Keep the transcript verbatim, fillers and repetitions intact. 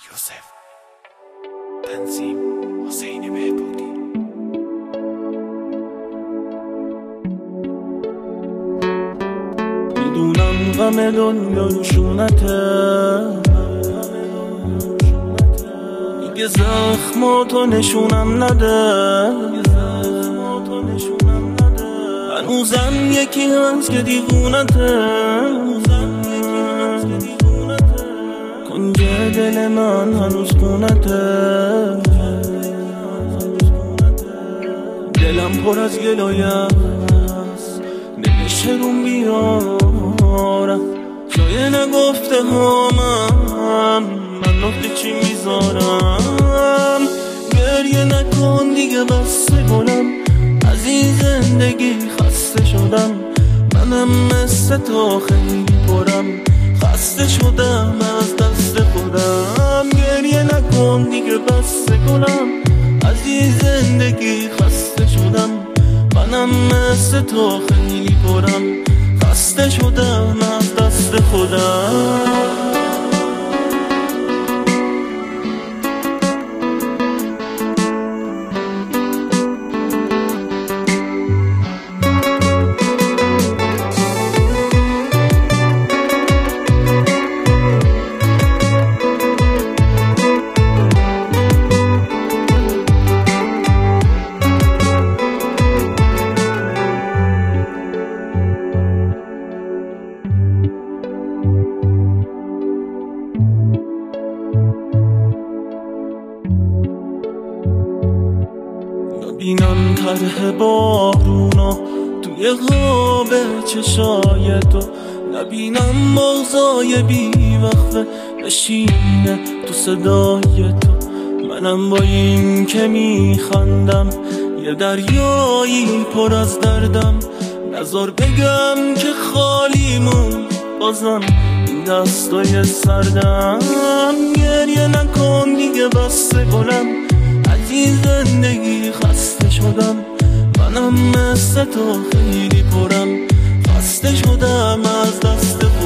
یوسف تنظیم حسین بهبودی. میدونم غم دنیا روشونته، دیگه زخماتو نشونم نده. هنوزم یکی هست که دیوونته، کنج دل من هنوز خونته. دلم پر از گلایه است، نمیشه روم بیارم. جای نگفته هامم من نقطه چی میذارم. گریه نکن دیگه بس گلم، از این زندگی خسته شدم. منم مثل تو خیلی پرم، خسته شدم از دست خودم. گریه نکن دیگه بس گلم، از این زندگی خسته شدم. منم مثل تو خیلی پرم، خسته شدم از دست خودم. بینم طرح بارونو توی خواب چشای تو، نبینم مغزای بی وقفه نشینه تو صدای تو. منم با این که میخندم یه دریایی پر از دردم. نذار بگم که خالیمون بازم این دستای سردم. گریه نکن دیگه بس گلم، از این زندگی خسته شدم. منم مثل تو خیلی پرم، خسته شدم از دست